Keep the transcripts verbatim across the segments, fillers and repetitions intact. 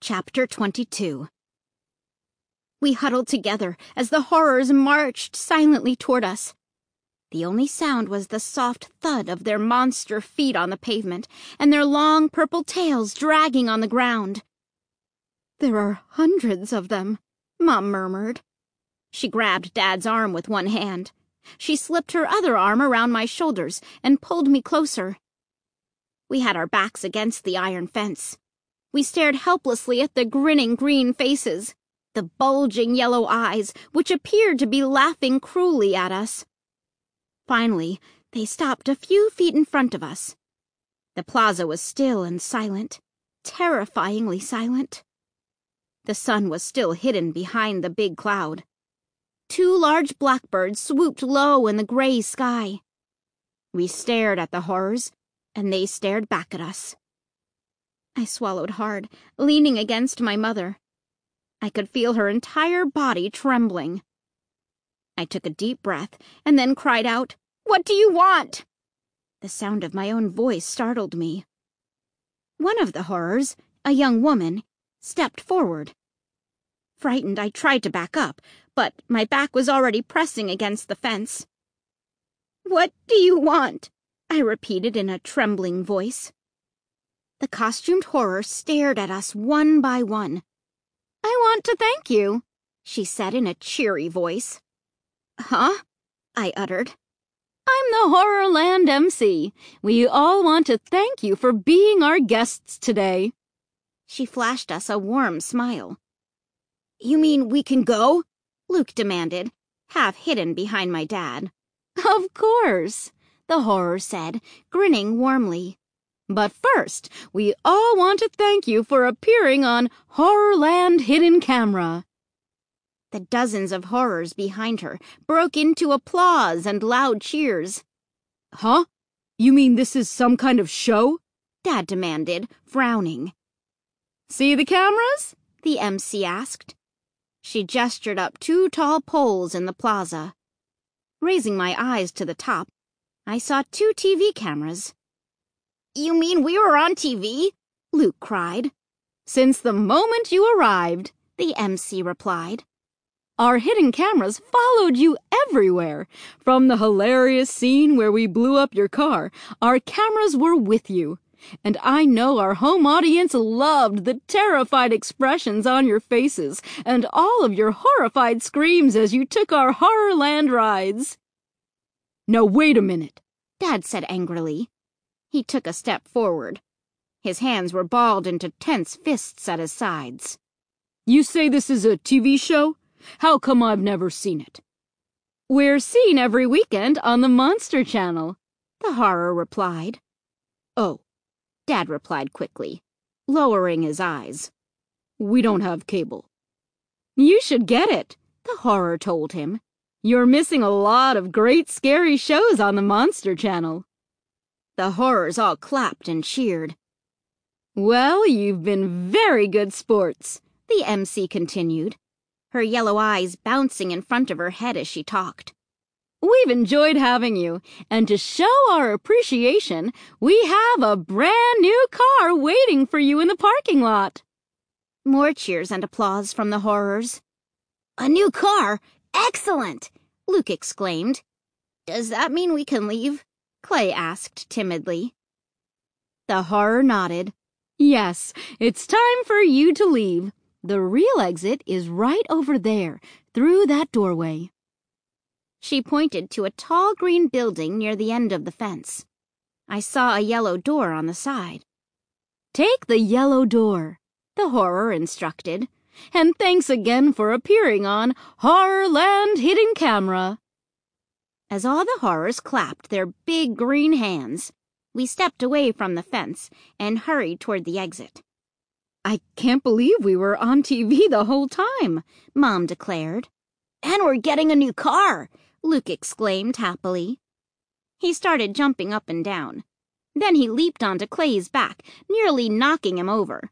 Chapter twenty-two. We huddled together as the horrors marched silently toward us. The only sound was the soft thud of their monster feet on the pavement and their long purple tails dragging on the ground. "There are hundreds of them," Mom murmured. She grabbed Dad's arm with one hand. She slipped her other arm around my shoulders and pulled me closer. We had our backs against the iron fence. We stared helplessly at the grinning green faces, the bulging yellow eyes, which appeared to be laughing cruelly at us. Finally, they stopped a few feet in front of us. The plaza was still and silent, terrifyingly silent. The sun was still hidden behind the big cloud. Two large blackbirds swooped low in the gray sky. We stared at the horrors, and they stared back at us. I swallowed hard, leaning against my mother. I could feel her entire body trembling. I took a deep breath and then cried out, "What do you want?" The sound of my own voice startled me. One of the horrors, a young woman, stepped forward. Frightened, I tried to back up, but my back was already pressing against the fence. "What do you want?" I repeated in a trembling voice. The costumed horror stared at us one by one. "I want to thank you," she said in a cheery voice. "Huh?" I uttered. "I'm the Horrorland M C. We all want to thank you for being our guests today." She flashed us a warm smile. "You mean we can go?" Luke demanded, half hidden behind my dad. "Of course," the horror said, grinning warmly. "But first, we all want to thank you for appearing on Horrorland Hidden Camera." The dozens of horrors behind her broke into applause and loud cheers. "Huh? You mean this is some kind of show?" Dad demanded, frowning. "See the cameras?" the M C asked. She gestured up two tall poles in the plaza. Raising my eyes to the top, I saw two T V cameras. "You mean we were on T V?" Luke cried. "Since the moment you arrived," the M C replied. "Our hidden cameras followed you everywhere. From the hilarious scene where we blew up your car, our cameras were with you. And I know our home audience loved the terrified expressions on your faces and all of your horrified screams as you took our Horrorland rides." "Now wait a minute," Dad said angrily. He took a step forward. His hands were balled into tense fists at his sides. "You say this is a T V show? How come I've never seen it?" "We're seen every weekend on the Monster Channel," the horror replied. "Oh," Dad replied quickly, lowering his eyes. "We don't have cable." "You should get it," the horror told him. "You're missing a lot of great scary shows on the Monster Channel." The horrors all clapped and cheered. "Well, you've been very good sports," the M C continued, her yellow eyes bouncing in front of her head as she talked. "We've enjoyed having you, and to show our appreciation, we have a brand new car waiting for you in the parking lot." More cheers and applause from the horrors. "A new car? Excellent!" Luke exclaimed. "Does that mean we can leave?" Clay asked timidly. The horror nodded. "Yes, it's time for you to leave. The real exit is right over there, through that doorway." She pointed to a tall green building near the end of the fence. I saw a yellow door on the side. "Take the yellow door," the horror instructed. "And thanks again for appearing on Horrorland Hidden Camera." As all the horrors clapped their big green hands, we stepped away from the fence and hurried toward the exit. "I can't believe we were on T V the whole time," Mom declared. "And we're getting a new car," Luke exclaimed happily. He started jumping up and down. Then he leaped onto Clay's back, nearly knocking him over.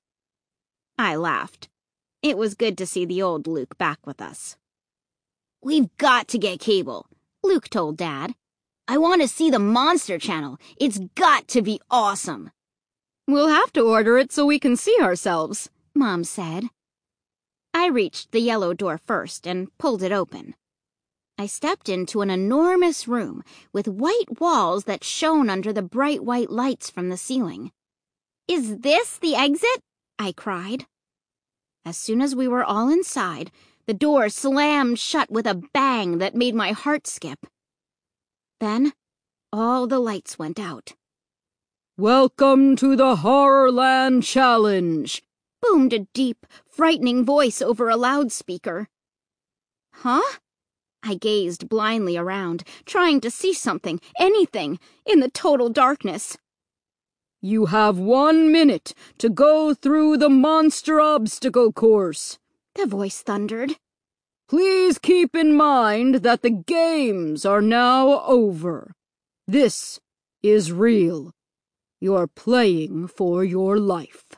I laughed. It was good to see the old Luke back with us. "We've got to get cable," Luke told Dad. "I want to see the Monster Channel. It's got to be awesome." "We'll have to order it so we can see ourselves," Mom said. I reached the yellow door first and pulled it open. I stepped into an enormous room with white walls that shone under the bright white lights from the ceiling. "Is this the exit?" I cried. As soon as we were all inside, the door slammed shut with a bang that made my heart skip. Then, all the lights went out. "Welcome to the Horrorland Challenge," boomed a deep, frightening voice over a loudspeaker. Huh? I gazed blindly around, trying to see something, anything, in the total darkness. "You have one minute to go through the monster obstacle course," the voice thundered. "Please keep in mind that the games are now over. This is real. You're playing for your life."